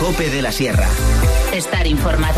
COPE de la Sierra. Estar informado.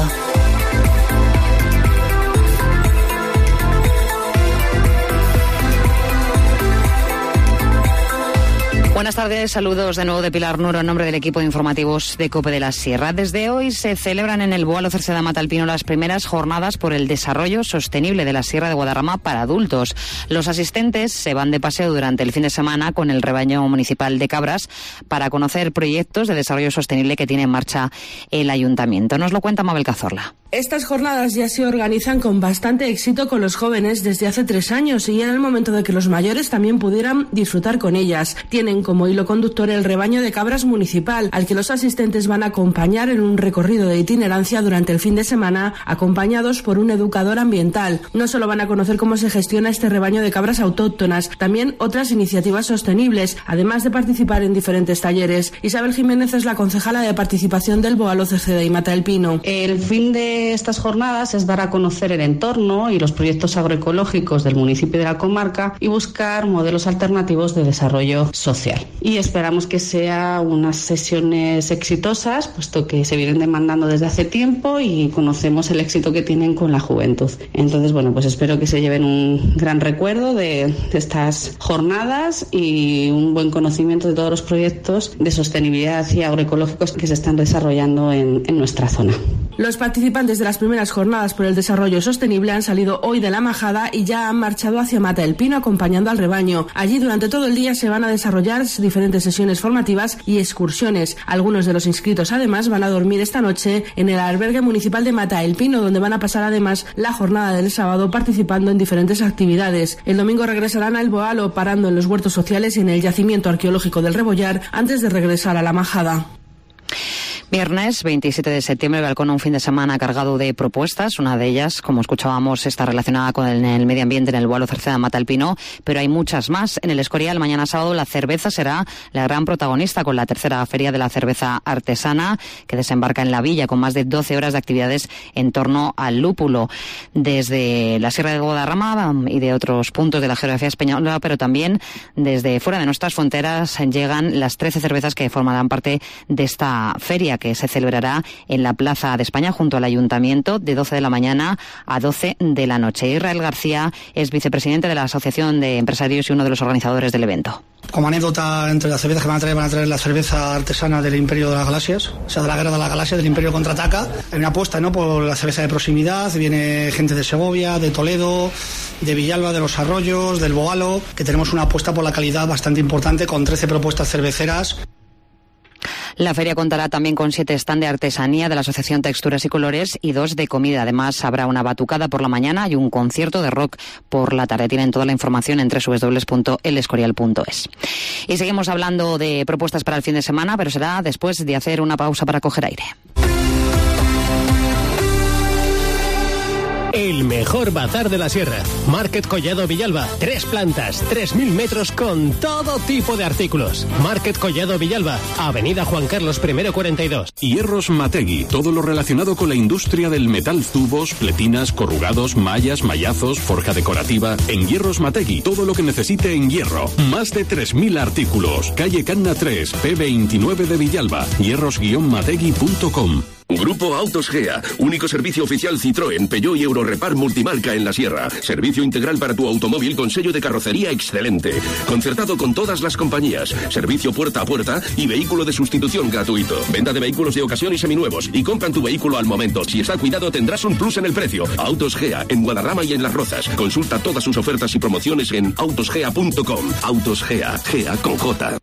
Buenas tardes, saludos de nuevo de Pilar Nuro en nombre del equipo de informativos de COPE de la Sierra. Desde hoy se celebran en el Boalo Cerceda Mata Alpino las primeras jornadas por el desarrollo sostenible de la Sierra de Guadarrama para adultos. Los asistentes se van de paseo durante el fin de semana con el rebaño municipal de cabras para conocer proyectos de desarrollo sostenible que tiene en marcha el ayuntamiento. Nos lo cuenta Mabel Cazorla. Estas jornadas ya se organizan con bastante éxito con los jóvenes desde hace 3 años y era el momento de que los mayores también pudieran disfrutar con ellas. Tienen como hilo conductor el rebaño de cabras municipal, al que los asistentes van a acompañar en un recorrido de itinerancia durante el fin de semana, acompañados por un educador ambiental. No solo van a conocer cómo se gestiona este rebaño de cabras autóctonas, también otras iniciativas sostenibles, además de participar en diferentes talleres. Isabel Jiménez es la concejala de participación del Boalo Cerceda y Mata Alpino. El fin de estas jornadas es dar a conocer el entorno y los proyectos agroecológicos del municipio y de la comarca y buscar modelos alternativos de desarrollo social. Y esperamos que sea unas sesiones exitosas, puesto que se vienen demandando desde hace tiempo y conocemos el éxito que tienen con la juventud. Entonces, pues espero que se lleven un gran recuerdo de estas jornadas y un buen conocimiento de todos los proyectos de sostenibilidad y agroecológicos que se están desarrollando en nuestra zona. Los participantes de las primeras jornadas por el desarrollo sostenible han salido hoy de la Majada y ya han marchado hacia Mata del Pino acompañando al rebaño. Allí durante todo el día se van a desarrollar diferentes sesiones formativas y excursiones. Algunos de los inscritos además van a dormir esta noche en el albergue municipal de Mata del Pino, donde van a pasar además la jornada del sábado participando en diferentes actividades. El domingo regresarán al Boalo parando en los huertos sociales y en el yacimiento arqueológico del Rebollar antes de regresar a la Majada. Viernes 27 de septiembre, balcón un fin de semana cargado de propuestas. Una de ellas, como escuchábamos, está relacionada con el medio ambiente en el Boalo Cerceda Mata Alpino, pero hay muchas más. En el Escorial, mañana sábado, la cerveza será la gran protagonista con la tercera feria de la cerveza artesana que desembarca en la villa con más de 12 horas de actividades en torno al lúpulo. Desde la Sierra de Guadarrama y de otros puntos de la geografía española, pero también desde fuera de nuestras fronteras llegan las 13 cervezas que formarán parte de esta feria, que se celebrará en la Plaza de España junto al Ayuntamiento de 12 de la mañana a 12 de la noche. Israel García es vicepresidente de la Asociación de Empresarios y uno de los organizadores del evento. Como anécdota, entre las cervezas que van a traer la cerveza artesana del Imperio de las Galaxias, o sea, de la Guerra de las Galaxias, del Imperio contraataca. Hay una apuesta, por la cerveza de proximidad. Viene gente de Segovia, de Toledo, de Villalba, de Los Arroyos, del Boalo, que tenemos una apuesta por la calidad bastante importante con 13 propuestas cerveceras. La feria contará también con 7 stands de artesanía de la Asociación Texturas y Colores y 2 de comida. Además, habrá una batucada por la mañana y un concierto de rock por la tarde. Tienen toda la información en www.elescorial.es. Y seguimos hablando de propuestas para el fin de semana, pero será después de hacer una pausa para coger aire. El mejor bazar de la Sierra. Market Collado Villalba. 3 plantas, 3.000 metros con todo tipo de artículos. Market Collado Villalba. Avenida Juan Carlos I 42. Hierros Mategui. Todo lo relacionado con la industria del metal. Tubos, pletinas, corrugados, mallas, mallazos, forja decorativa. En Hierros Mategui. Todo lo que necesite en hierro. Más de 3.000 artículos. Calle Canna 3, P29 de Villalba. hierros-mategui.com. Grupo Autos Gea, único servicio oficial Citroën, Peugeot y Eurorepar multimarca en la Sierra. Servicio integral para tu automóvil con sello de carrocería excelente. Concertado con todas las compañías. Servicio puerta a puerta y vehículo de sustitución gratuito. Venta de vehículos de ocasión y seminuevos. Y compran tu vehículo al momento. Si está cuidado tendrás un plus en el precio. Autos Gea, en Guadarrama y en Las Rozas. Consulta todas sus ofertas y promociones en autosgea.com. Autos Gea, Gea con J.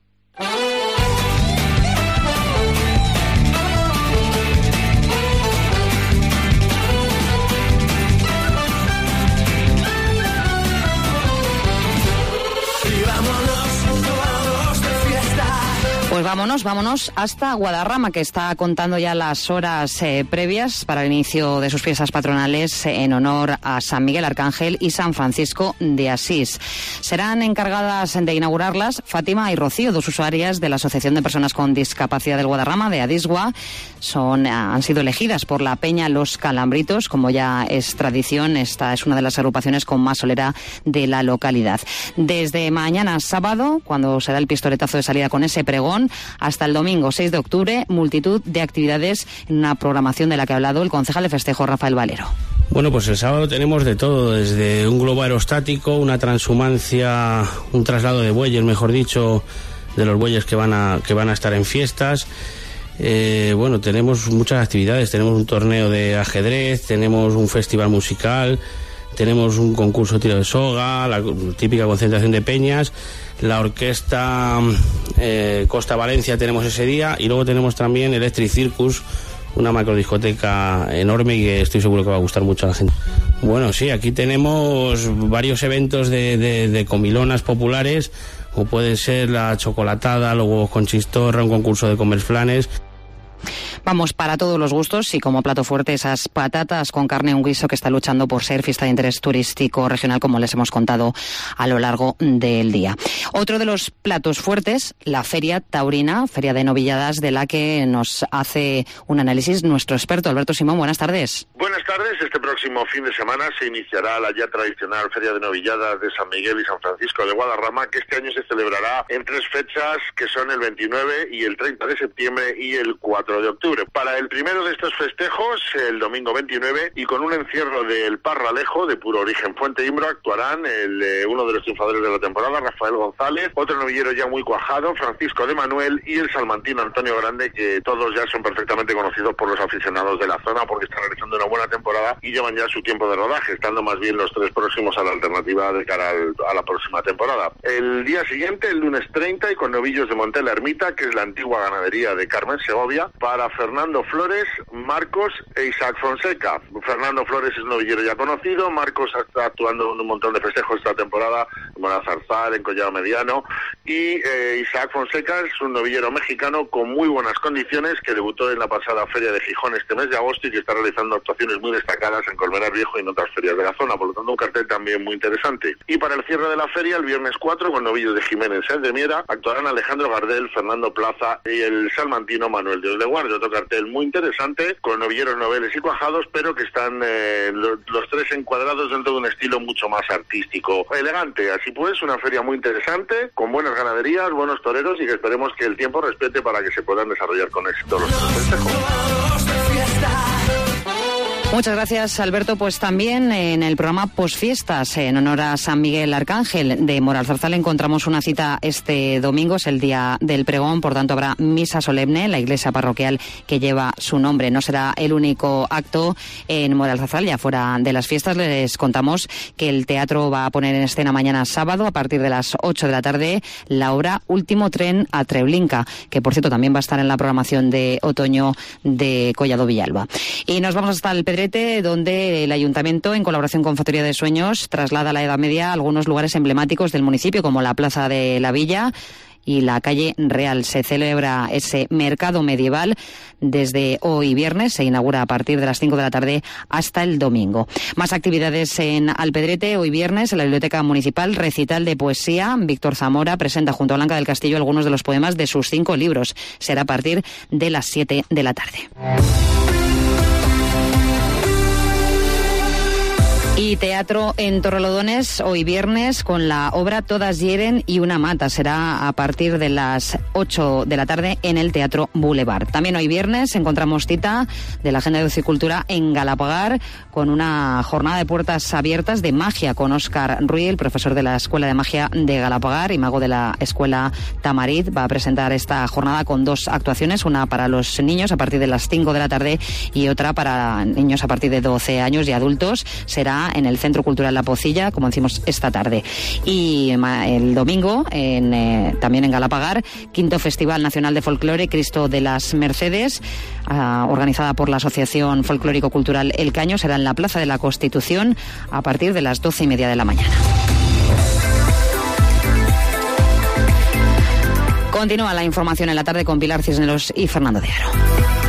Pues vámonos hasta Guadarrama, que está contando ya las horas previas para el inicio de sus fiestas patronales en honor a San Miguel Arcángel y San Francisco de Asís. Serán encargadas de inaugurarlas Fátima y Rocío, 2 usuarias de la Asociación de Personas con Discapacidad del Guadarrama, de Adisgua. Han sido elegidas por la Peña Los Calambritos, como ya es tradición. Esta es una de las agrupaciones con más solera de la localidad. Desde mañana sábado, cuando se da el pistoletazo de salida con ese pregón, hasta el domingo 6 de octubre, multitud de actividades en una programación de la que ha hablado el concejal de festejo Rafael Valero. Bueno, pues el sábado tenemos de todo, desde un globo aerostático, una transhumancia, un traslado de bueyes, mejor dicho, de los bueyes que van a estar en fiestas. Bueno, tenemos muchas actividades, tenemos un torneo de ajedrez, tenemos un festival musical, tenemos un concurso de tiro de soga, la típica concentración de peñas, la orquesta Costa Valencia tenemos ese día, y luego tenemos también Electric Circus, una macrodiscoteca enorme y que estoy seguro que va a gustar mucho a la gente. Bueno, sí, aquí tenemos varios eventos de comilonas populares, como puede ser la chocolatada, los huevos con chistorra, un concurso de comer flanes. Vamos, para todos los gustos, y como plato fuerte esas patatas con carne, un guiso que está luchando por ser fiesta de interés turístico regional, como les hemos contado a lo largo del día. Otro de los platos fuertes, la Feria Taurina, Feria de Novilladas, de la que nos hace un análisis nuestro experto Alberto Simón. Buenas tardes. Buenas tardes. Este próximo fin de semana se iniciará la ya tradicional Feria de Novilladas de San Miguel y San Francisco de Guadarrama, que este año se celebrará en 3 fechas, que son el 29 y el 30 de septiembre y el 4 de octubre. Para el primero de estos festejos, el domingo 29, y con un encierro del Parralejo, de puro origen Fuente Imbro, actuarán uno de los triunfadores de la temporada, Rafael González, otro novillero ya muy cuajado, Francisco de Manuel, y el salmantino Antonio Grande, que todos ya son perfectamente conocidos por los aficionados de la zona, porque están realizando una buena temporada y llevan ya su tiempo de rodaje, estando más bien los 3 próximos a la alternativa de cara a la próxima temporada. El día siguiente, el lunes 30, y con novillos de Monte la Ermita, que es la antigua ganadería de Carmen Segovia, para Fernando Flores, Marcos e Isaac Fonseca. Fernando Flores es un novillero ya conocido, Marcos está actuando en un montón de festejos esta temporada, en Monazarzal, en Collado Mediano, y Isaac Fonseca es un novillero mexicano con muy buenas condiciones, que debutó en la pasada Feria de Gijón este mes de agosto y que está realizando actuaciones muy destacadas en Colmenar Viejo y en otras ferias de la zona, por lo tanto un cartel también muy interesante. Y para el cierre de la feria, el viernes 4, con novillos de Jiménez de Miera, actuarán Alejandro Gardel, Fernando Plaza y el salmantino Manuel Dios de Guardia. Otro cartel muy interesante, con novilleros noveles y cuajados, pero que están los 3 encuadrados dentro de un estilo mucho más artístico, elegante. Así pues, una feria muy interesante, con buenas ganaderías, buenos toreros, y que esperemos que el tiempo respete para que se puedan desarrollar con éxito los festejos. Muchas gracias, Alberto. Pues también en el programa Posfiestas, en honor a San Miguel Arcángel de Moralzarzal, encontramos una cita este domingo, es el día del pregón, por tanto habrá misa solemne en la iglesia parroquial que lleva su nombre. No será el único acto en Moralzarzal, ya fuera de las fiestas. Les contamos que el teatro va a poner en escena mañana sábado, a partir de las 8 de la tarde, la obra Último tren a Treblinka, que por cierto también va a estar en la programación de otoño de Collado Villalba. Y nos vamos hasta el Pedrete, donde el Ayuntamiento, en colaboración con Factoría de Sueños, traslada a la Edad Media a algunos lugares emblemáticos del municipio, como la Plaza de la Villa y la Calle Real. Se celebra ese mercado medieval desde hoy viernes, se inaugura a partir de las 5 de la tarde hasta el domingo. Más actividades en Alpedrete. Hoy viernes, en la Biblioteca Municipal, recital de poesía. Víctor Zamora presenta junto a Blanca del Castillo algunos de los poemas de sus 5 libros. Será a partir de las 7 de la tarde. Y teatro en Torrelodones hoy viernes con la obra Todas hieren y una mata. Será a partir de las 8 de la tarde en el Teatro Boulevard. También hoy viernes encontramos cita de la Agenda de Ocio y Cultura en Galapagar, con una jornada de puertas abiertas de magia con Óscar Ruiz, profesor de la Escuela de Magia de Galapagar y mago de la Escuela Tamarit. Va a presentar esta jornada con 2 actuaciones, una para los niños a partir de las 5 de la tarde y otra para niños a partir de 12 años y adultos. Será en el Centro Cultural La Pocilla, como decimos, esta tarde. Y el domingo, también en Galapagar, 5º Festival Nacional de Folclore Cristo de las Mercedes, organizada por la Asociación Folclórico-Cultural El Caño. Será en la Plaza de la Constitución a partir de las 12:30 de la mañana. Continúa la información en la tarde con Pilar Cisneros y Fernando de Aro.